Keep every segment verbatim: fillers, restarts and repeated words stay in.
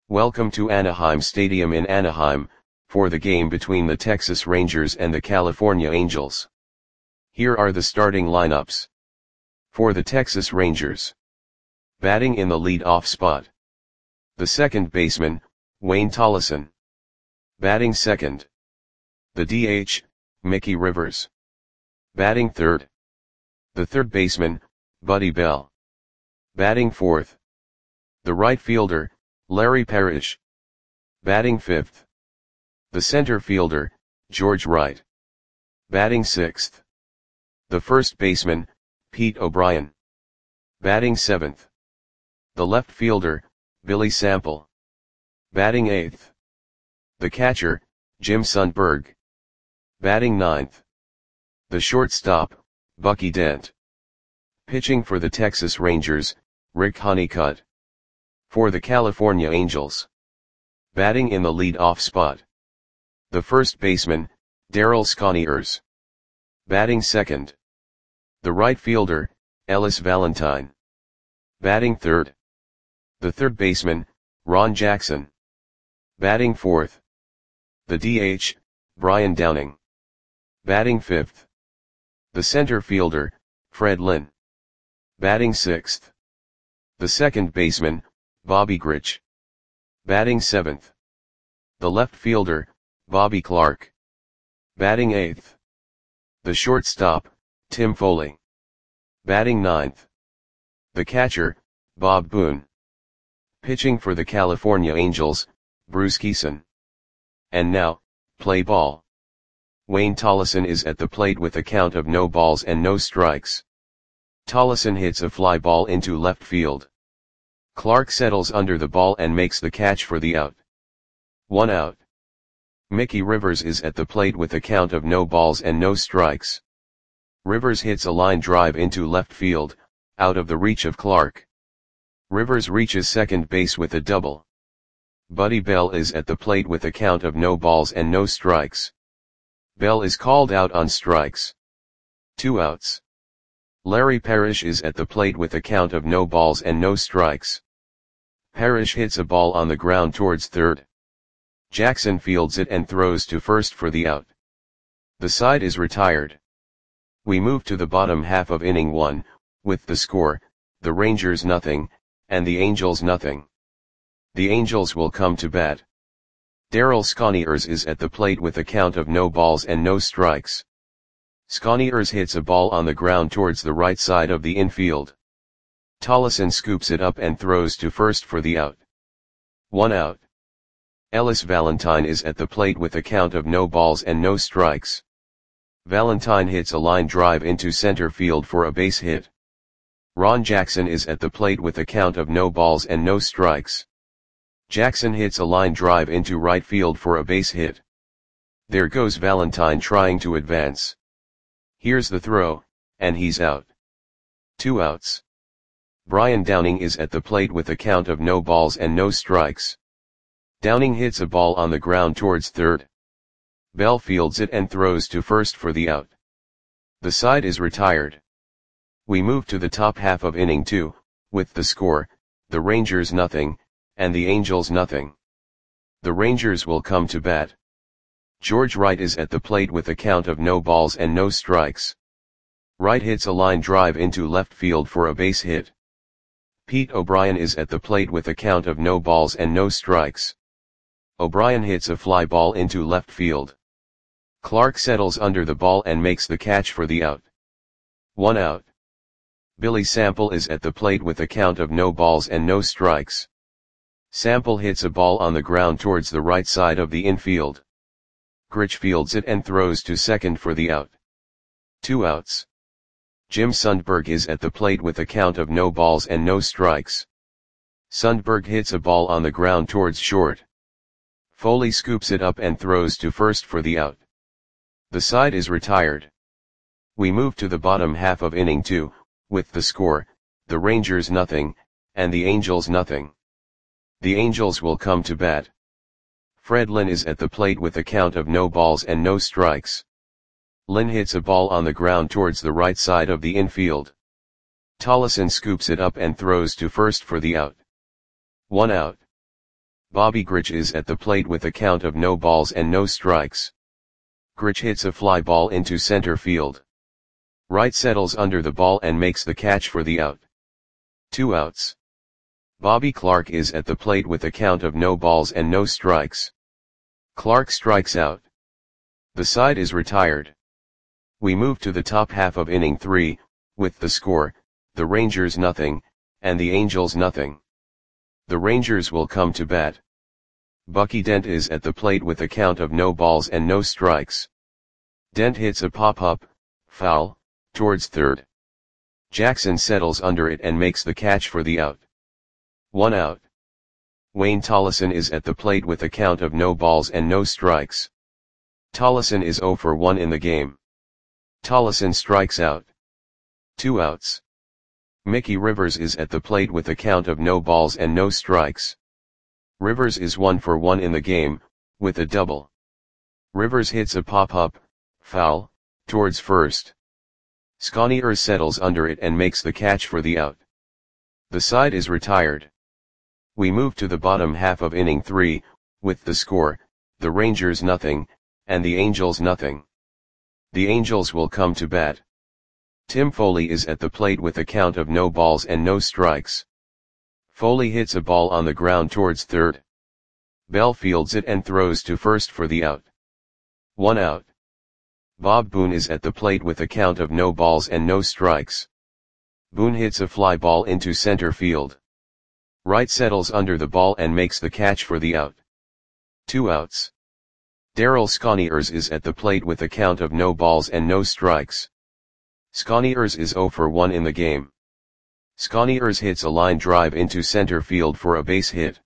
Welcome to Anaheim Stadium in Anaheim, for the game between the Texas Rangers and the California Angels. Here are the starting lineups. For the Texas Rangers. Batting in the lead-off spot. The second baseman, Wayne Tolleson. Batting second. The D H, Mickey Rivers. Batting third. The third baseman, Buddy Bell. Batting fourth. The right fielder, Larry Parrish. Batting fifth. The center fielder, George Wright. Batting sixth. The first baseman, Pete O'Brien. Batting seventh. The left fielder, Billy Sample. Batting eighth. The catcher, Jim Sundberg. Batting ninth. The shortstop, Bucky Dent. Pitching for the Texas Rangers, Rick Honeycutt. For the California Angels. Batting in the lead-off spot. The first baseman, Darryl Sconiers. Batting second. The right fielder, Ellis Valentine. Batting third. The third baseman, Ron Jackson. Batting fourth. The D H, Brian Downing. Batting fifth. The center fielder, Fred Lynn. Batting sixth. The second baseman, Bobby Grich. Batting seventh. The left fielder, Bobby Clark. Batting eighth. The shortstop, Tim Foley. Batting ninth. The catcher, Bob Boone. Pitching for the California Angels, Bruce Kison. And now, play ball. Wayne Tolleson is at the plate with a count of no balls and no strikes. Tolleson hits a fly ball into left field. Clark settles under the ball and makes the catch for the out. One out. Mickey Rivers is at the plate with a count of no balls and no strikes. Rivers hits a line drive into left field, out of the reach of Clark. Rivers reaches second base with a double. Buddy Bell is at the plate with a count of no balls and no strikes. Bell is called out on strikes. Two outs. Larry Parrish is at the plate with a count of no balls and no strikes. Parrish hits a ball on the ground towards third. Jackson fields it and throws to first for the out. The side is retired. We move to the bottom half of inning one, with the score, the Rangers nothing, and the Angels nothing. The Angels will come to bat. Darryl Sconiers is at the plate with a count of no balls and no strikes. Sconiers hits a ball on the ground towards the right side of the infield. Tolleson scoops it up and throws to first for the out. One out. Ellis Valentine is at the plate with a count of no balls and no strikes. Valentine hits a line drive into center field for a base hit. Ron Jackson is at the plate with a count of no balls and no strikes. Jackson hits a line drive into right field for a base hit. There goes Valentine trying to advance. Here's the throw, and he's out. Two outs. Brian Downing is at the plate with a count of no balls and no strikes. Downing hits a ball on the ground towards third. Bell fields it and throws to first for the out. The side is retired. We move to the top half of inning two, with the score, the Rangers nothing, and the Angels nothing. The Rangers will come to bat. George Wright is at the plate with a count of no balls and no strikes. Wright hits a line drive into left field for a base hit. Pete O'Brien is at the plate with a count of no balls and no strikes. O'Brien hits a fly ball into left field. Clark settles under the ball and makes the catch for the out. One out. Billy Sample is at the plate with a count of no balls and no strikes. Sample hits a ball on the ground towards the right side of the infield. Grich fields it and throws to second for the out. Two outs. Jim Sundberg is at the plate with a count of no balls and no strikes. Sundberg hits a ball on the ground towards short. Foley scoops it up and throws to first for the out. The side is retired. We move to the bottom half of inning two, with the score, the Rangers nothing, and the Angels nothing. The Angels will come to bat. Fred Lynn is at the plate with a count of no balls and no strikes. Lynn hits a ball on the ground towards the right side of the infield. Tolleson scoops it up and throws to first for the out. One out. Bobby Grich is at the plate with a count of no balls and no strikes. Grich hits a fly ball into center field. Wright settles under the ball and makes the catch for the out. Two outs. Bobby Clark is at the plate with a count of no balls and no strikes. Clark strikes out. The side is retired. We move to the top half of inning three, with the score, the Rangers nothing, and the Angels nothing. The Rangers will come to bat. Bucky Dent is at the plate with a count of no balls and no strikes. Dent hits a pop-up, foul, towards third. Jackson settles under it and makes the catch for the out. One out. Wayne Tollison is at the plate with a count of no balls and no strikes. Tollison is oh for one in the game. Tollison strikes out. Two outs. Mickey Rivers is at the plate with a count of no balls and no strikes. Rivers is one for one in the game, with a double. Rivers hits a pop-up, foul, towards first. Sconiers settles under it and makes the catch for the out. The side is retired. We move to the bottom half of inning three, with the score, the Rangers nothing, and the Angels nothing. The Angels will come to bat. Tim Foley is at the plate with a count of no balls and no strikes. Foley hits a ball on the ground towards third. Bell fields it and throws to first for the out. One out. Bob Boone is at the plate with a count of no balls and no strikes. Boone hits a fly ball into center field. Wright settles under the ball and makes the catch for the out. Two outs. Darryl Sconiers is at the plate with a count of no balls and no strikes. Sconiers is oh for one in the game. Sconiers hits a line drive into center field for a base hit.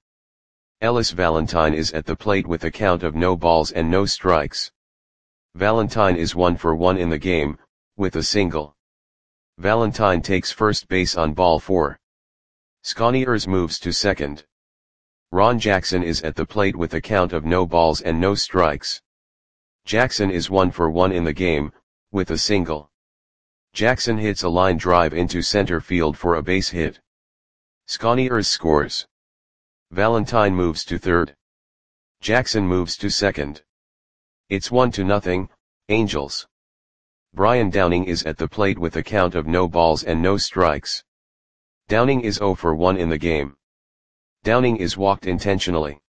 Ellis Valentine is at the plate with a count of no balls and no strikes. Valentine is one for one in the game, with a single. Valentine takes first base on ball four. Sconiers moves to second. Ron Jackson is at the plate with a count of no balls and no strikes. Jackson is one for one in the game, with a single. Jackson hits a line drive into center field for a base hit. Sconiers scores. Valentine moves to third. Jackson moves to second. It's one to nothing, Angels. Brian Downing is at the plate with a count of no balls and no strikes. Downing is oh for one in the game. Downing is walked intentionally.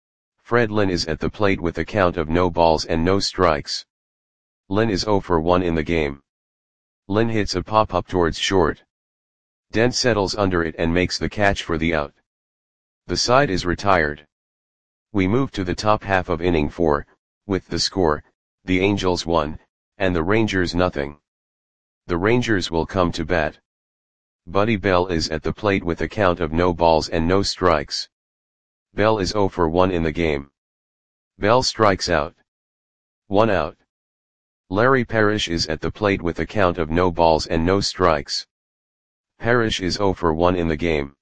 Fred Lynn is at the plate with a count of no balls and no strikes. Lynn is oh for one in the game. Lynn hits a pop-up towards short. Dent settles under it and makes the catch for the out. The side is retired. We move to the top half of inning four, with the score, the Angels one, and the Rangers nothing. The Rangers will come to bat. Buddy Bell is at the plate with a count of no balls and no strikes. Bell is oh for one in the game. Bell strikes out. One out. Larry Parrish is at the plate with a count of no balls and no strikes. Parrish is oh for one in the game.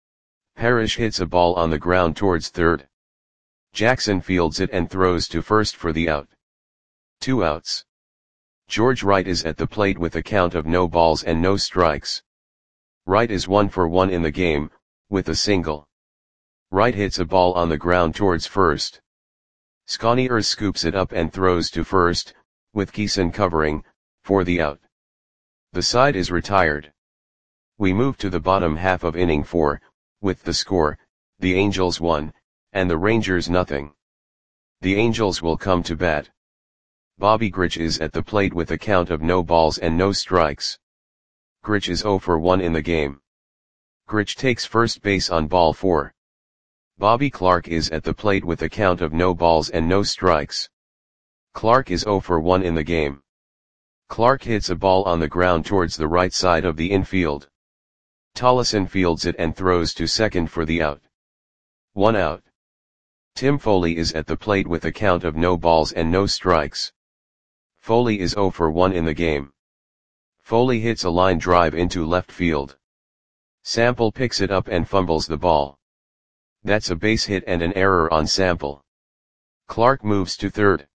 Parrish hits a ball on the ground towards third. Jackson fields it and throws to first for the out. Two outs. George Wright is at the plate with a count of no balls and no strikes. Wright is one for one in the game, with a single. Wright hits a ball on the ground towards first. Sconiers scoops it up and throws to first, with Keeson covering, for the out. The side is retired. We move to the bottom half of inning four, with the score, the Angels one, and the Rangers nothing. The Angels will come to bat. Bobby Grich is at the plate with a count of no balls and no strikes. Grich is oh for one in the game. Grich takes first base on ball four. Bobby Clark is at the plate with a count of no balls and no strikes. Clark is oh for one in the game. Clark hits a ball on the ground towards the right side of the infield. Tollison fields it and throws to second for the out. One out. Tim Foley is at the plate with a count of no balls and no strikes. Foley is oh for one in the game. Foley hits a line drive into left field. Sample picks it up and fumbles the ball. That's a base hit and an error on Sample. Clark moves to third.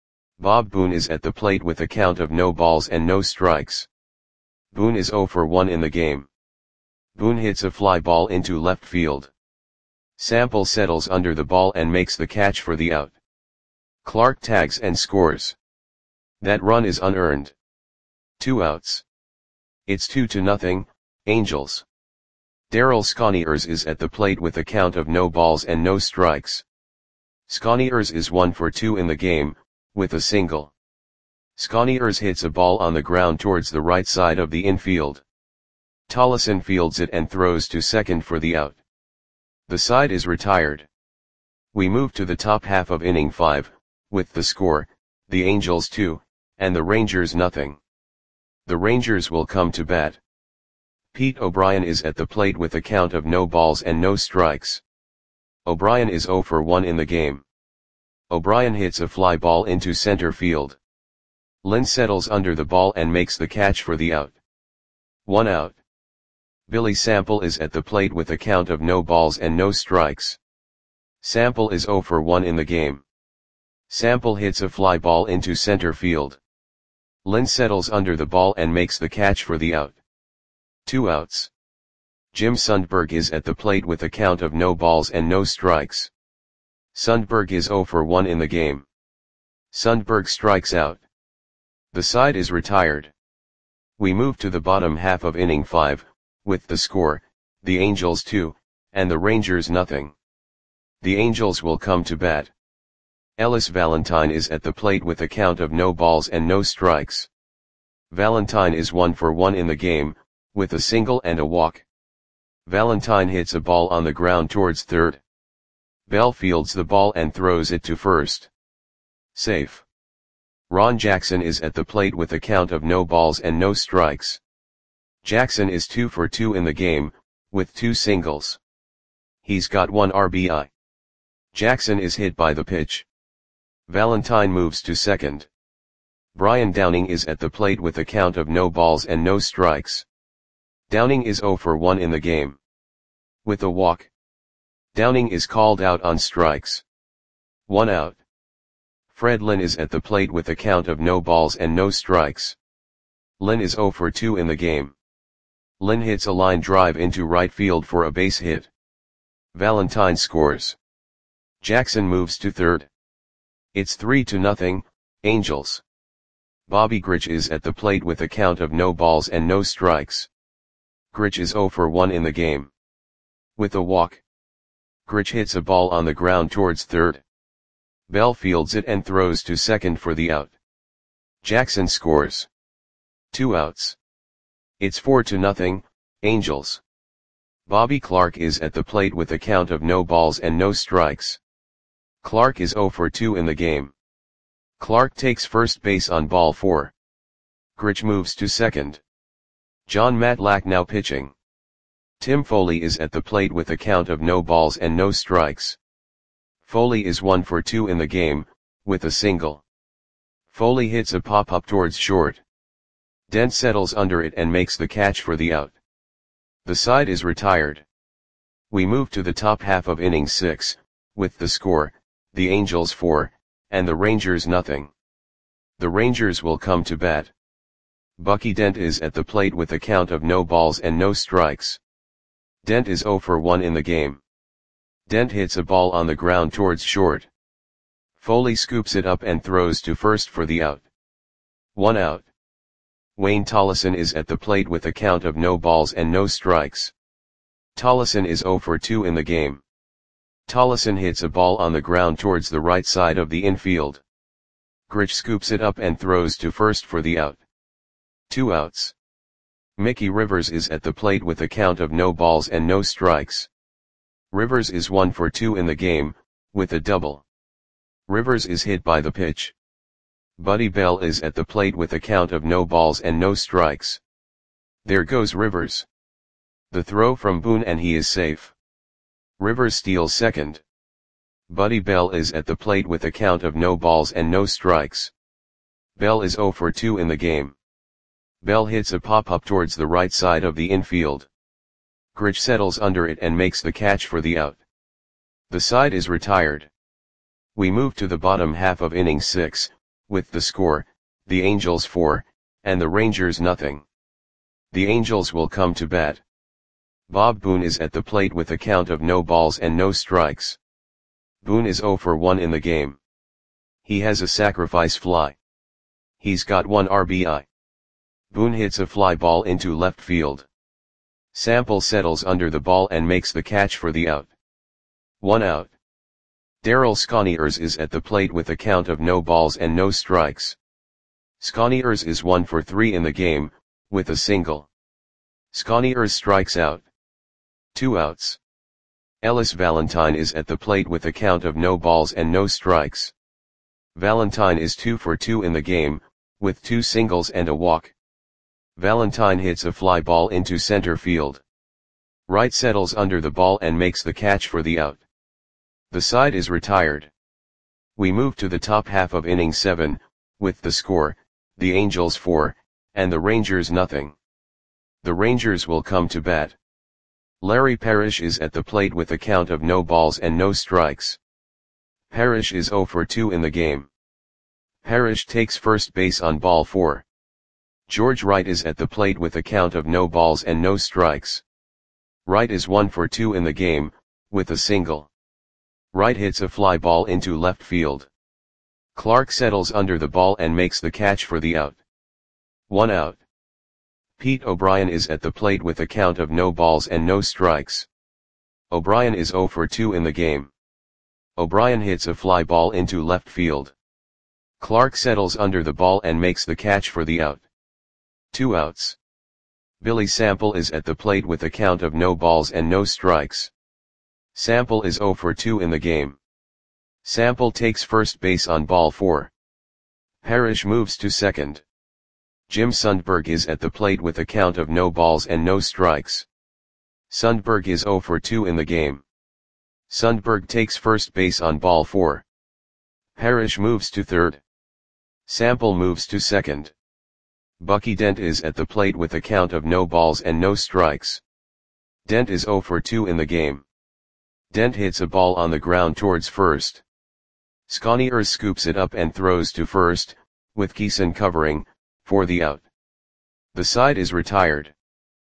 Bob Boone is at the plate with a count of no balls and no strikes. Boone is oh for one in the game. Boone hits a fly ball into left field. Sample settles under the ball and makes the catch for the out. Clark tags and scores. That run is unearned. Two outs. It's two to nothing, Angels. Darryl Sconiers is at the plate with a count of no balls and no strikes. Sconiers is one for two in the game, with a single. Sconiers hits a ball on the ground towards the right side of the infield. Tollison fields it and throws to second for the out. The side is retired. We move to the top half of inning five, with the score, the Angels two, and the Rangers nothing. The Rangers will come to bat. Pete O'Brien is at the plate with a count of no balls and no strikes. O'Brien is oh for one in the game. O'Brien hits a fly ball into center field. Lynn settles under the ball and makes the catch for the out. One out. Billy Sample is at the plate with a count of no balls and no strikes. Sample is oh for one in the game. Sample hits a fly ball into center field. Lynn settles under the ball and makes the catch for the out. Two outs. Jim Sundberg is at the plate with a count of no balls and no strikes. Sundberg is oh for one in the game. Sundberg strikes out. The side is retired. We move to the bottom half of inning five, with the score, the Angels two, and the Rangers nothing. The Angels will come to bat. Ellis Valentine is at the plate with a count of no balls and no strikes. Valentine is one for one in the game, with a single and a walk. Valentine hits a ball on the ground towards third. Bell fields the ball and throws it to first. Safe. Ron Jackson is at the plate with a count of no balls and no strikes. Jackson is two for two in the game, with two singles. He's got one R B I. Jackson is hit by the pitch. Valentine moves to second. Brian Downing is at the plate with a count of no balls and no strikes. Downing is oh for one in the game. With a walk. Downing is called out on strikes. One out. Fred Lynn is at the plate with a count of no balls and no strikes. Lynn is oh for two in the game. Lynn hits a line drive into right field for a base hit. Valentine scores. Jackson moves to third. It's three to nothing, Angels. Bobby Grich is at the plate with a count of no balls and no strikes. Grich is oh for one in the game. With a walk. Grich hits a ball on the ground towards third. Bell fields it and throws to second for the out. Jackson scores. Two outs. It's four to nothing, Angels. Bobby Clark is at the plate with a count of no balls and no strikes. Clark is oh for two in the game. Clark takes first base on ball four. Grich moves to second. John Matlack now pitching. Tim Foley is at the plate with a count of no balls and no strikes. Foley is one for two in the game, with a single. Foley hits a pop-up towards short. Dent settles under it and makes the catch for the out. The side is retired. We move to the top half of inning six, with the score, the Angels four, and the Rangers nothing. The Rangers will come to bat. Bucky Dent is at the plate with a count of no balls and no strikes. Dent is oh for one in the game. Dent hits a ball on the ground towards short. Foley scoops it up and throws to first for the out. One out. Wayne Tollison is at the plate with a count of no balls and no strikes. Tollison is oh for two in the game. Tollison hits a ball on the ground towards the right side of the infield. Grich scoops it up and throws to first for the out. Two outs. Mickey Rivers is at the plate with a count of no balls and no strikes. Rivers is one for two in the game, with a double. Rivers is hit by the pitch. Buddy Bell is at the plate with a count of no balls and no strikes. There goes Rivers. The throw from Boone and he is safe. Rivers steals second. Buddy Bell is at the plate with a count of no balls and no strikes. Bell is oh for two in the game. Bell hits a pop-up towards the right side of the infield. Grich settles under it and makes the catch for the out. The side is retired. We move to the bottom half of inning six, with the score, the Angels four, and the Rangers nothing. The Angels will come to bat. Bob Boone is at the plate with a count of no balls and no strikes. Boone is oh for one in the game. He has a sacrifice fly. He's got one R B I. Boone hits a fly ball into left field. Sample settles under the ball and makes the catch for the out. One out. Darryl Sconiers is at the plate with a count of no balls and no strikes. Sconiers is one for three in the game, with a single. Sconiers strikes out. Two outs. Ellis Valentine is at the plate with a count of no balls and no strikes. Valentine is two for two in the game, with two singles and a walk. Valentine hits a fly ball into center field. Wright settles under the ball and makes the catch for the out. The side is retired. We move to the top half of inning seven, with the score, the Angels four, and the Rangers nothing. The Rangers will come to bat. Larry Parrish is at the plate with a count of no balls and no strikes. Parrish is oh for two in the game. Parrish takes first base on ball four. George Wright is at the plate with a count of no balls and no strikes. Wright is one for two in the game, with a single. Wright hits a fly ball into left field. Clark settles under the ball and makes the catch for the out. One out. Pete O'Brien is at the plate with a count of no balls and no strikes. O'Brien is oh for two in the game. O'Brien hits a fly ball into left field. Clark settles under the ball and makes the catch for the out. Two outs. Billy Sample is at the plate with a count of no balls and no strikes. Sample is oh for two in the game. Sample takes first base on ball four. Parrish moves to second. Jim Sundberg is at the plate with a count of no balls and no strikes. Sundberg is oh for two in the game. Sundberg takes first base on ball four. Parrish moves to third. Sample moves to second. Bucky Dent is at the plate with a count of no balls and no strikes. Dent is oh for two in the game. Dent hits a ball on the ground towards first. Sconiers scoops it up and throws to first, with Keeson covering, for the out. The side is retired.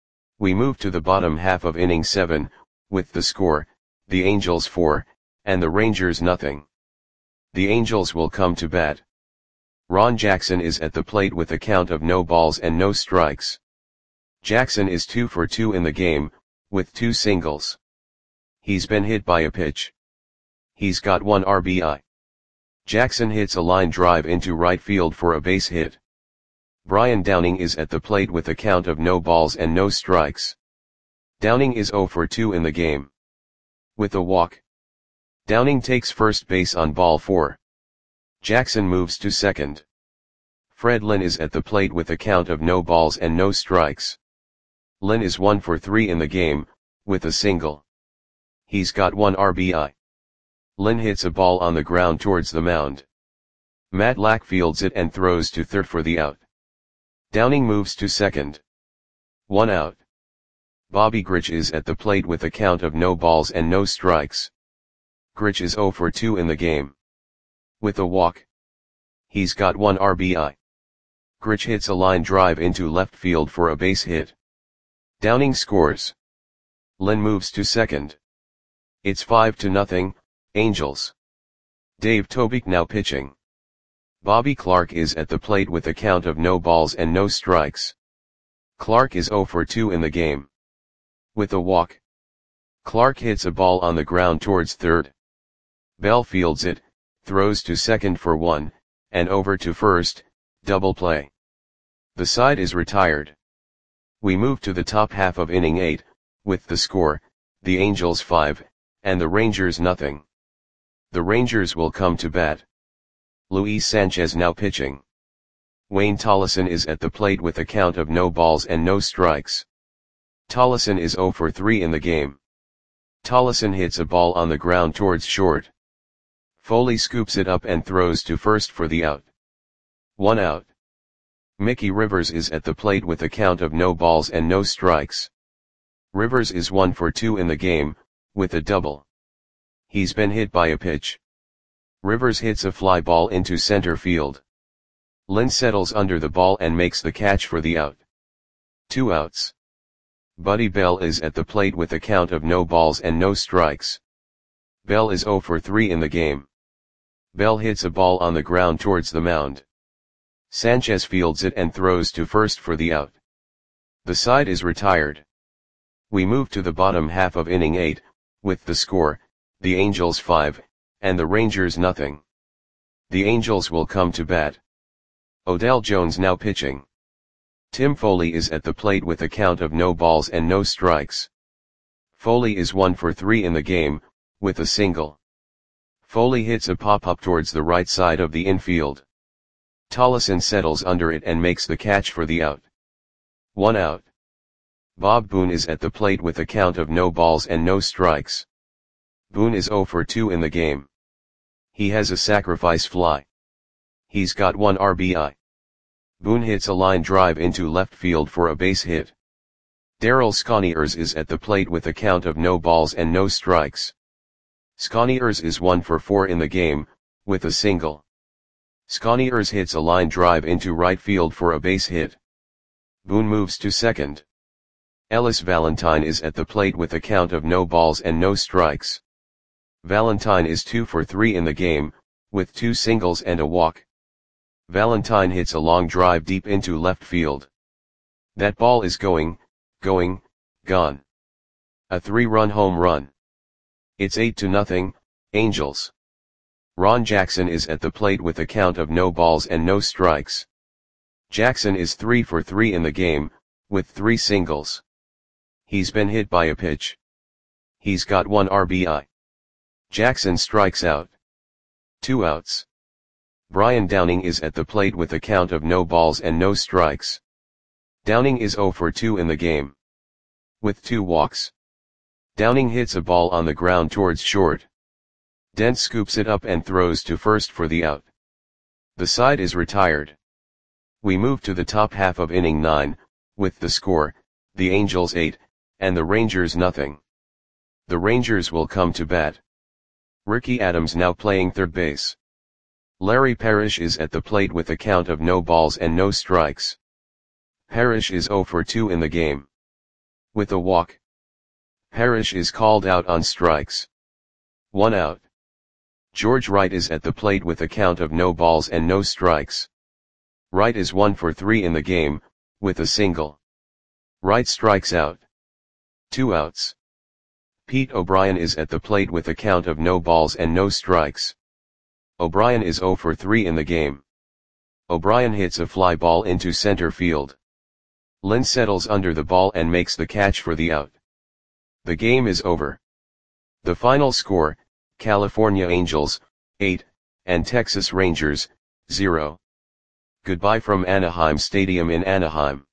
We move to the bottom half of inning seven, with the score, the Angels four, and the Rangers nothing. The Angels will come to bat. Ron Jackson is at the plate with a count of no balls and no strikes. Jackson is two for two in the game, with two singles. He's been hit by a pitch. He's got one R B I. Jackson hits a line drive into right field for a base hit. Brian Downing is at the plate with a count of no balls and no strikes. Downing is oh for two in the game. With a walk. Downing takes first base on ball four. Jackson moves to second. Fred Lynn is at the plate with a count of no balls and no strikes. Lynn is one for three in the game, with a single. He's got one R B I. Lynn hits a ball on the ground towards the mound. Matt Lack fields it and throws to third for the out. Downing moves to second. One out. Bobby Grich is at the plate with a count of no balls and no strikes. Grich is oh for two in the game. With a walk. He's got one R B I. Grich hits a line drive into left field for a base hit. Downing scores. Lynn moves to second. It's five to nothing, Angels. Dave Tobick now pitching. Bobby Clark is at the plate with a count of no balls and no strikes. Clark is oh for two in the game. With a walk. Clark hits a ball on the ground towards third. Bell fields it, throws to second for one, and over to first, double play. The side is retired. We move to the top half of inning eight, with the score, the Angels five, and the Rangers nothing. The Rangers will come to bat. Luis Sanchez now pitching. Wayne Tollison is at the plate with a count of no balls and no strikes. Tollison is oh for three in the game. Tollison hits a ball on the ground towards short. Foley scoops it up and throws to first for the out. One out. Mickey Rivers is at the plate with a count of no balls and no strikes. Rivers is one for two in the game, with a double. He's been hit by a pitch. Rivers hits a fly ball into center field. Lynn settles under the ball and makes the catch for the out. Two outs. Buddy Bell is at the plate with a count of no balls and no strikes. Bell is zero for three in the game. Bell hits a ball on the ground towards the mound. Sanchez fields it and throws to first for the out. The side is retired. We move to the bottom half of inning eight, with the score, the Angels five, and the Rangers nothing. The Angels will come to bat. Odell Jones now pitching. Tim Foley is at the plate with a count of no balls and no strikes. Foley is one for three in the game, with a single. Foley hits a pop-up towards the right side of the infield. Tollefson settles under it and makes the catch for the out. One out. Bob Boone is at the plate with a count of no balls and no strikes. Boone is zero for two in the game. He has a sacrifice fly. He's got one R B I. Boone hits a line drive into left field for a base hit. Darryl Sconiers is at the plate with a count of no balls and no strikes. Sconiers is one for four in the game, with a single. Sconiers hits a line drive into right field for a base hit. Boone moves to second. Ellis Valentine is at the plate with a count of no balls and no strikes. Valentine is two for three in the game, with two singles and a walk. Valentine hits a long drive deep into left field. That ball is going, going, gone. A three-run home run. It's eight to nothing, Angels. Ron Jackson is at the plate with a count of no balls and no strikes. Jackson is three for three in the game, with three singles. He's been hit by a pitch. He's got one R B I. Jackson strikes out. Two outs. Brian Downing is at the plate with a count of no balls and no strikes. Downing is zero for two in the game. With two walks. Downing hits a ball on the ground towards short. Dent scoops it up and throws to first for the out. The side is retired. We move to the top half of inning nine, with the score, the Angels eight, and the Rangers nothing. The Rangers will come to bat. Ricky Adams now playing third base. Larry Parrish is at the plate with a count of no balls and no strikes. Parrish is zero for two in the game. With a walk. Parrish is called out on strikes. One out. George Wright is at the plate with a count of no balls and no strikes. Wright is one for three in the game, with a single. Wright strikes out. Two outs. Pete O'Brien is at the plate with a count of no balls and no strikes. O'Brien is zero for three in the game. O'Brien hits a fly ball into center field. Lynn settles under the ball and makes the catch for the out. The game is over. The final score, California Angels, eight, and Texas Rangers, zero. Goodbye from Anaheim Stadium in Anaheim.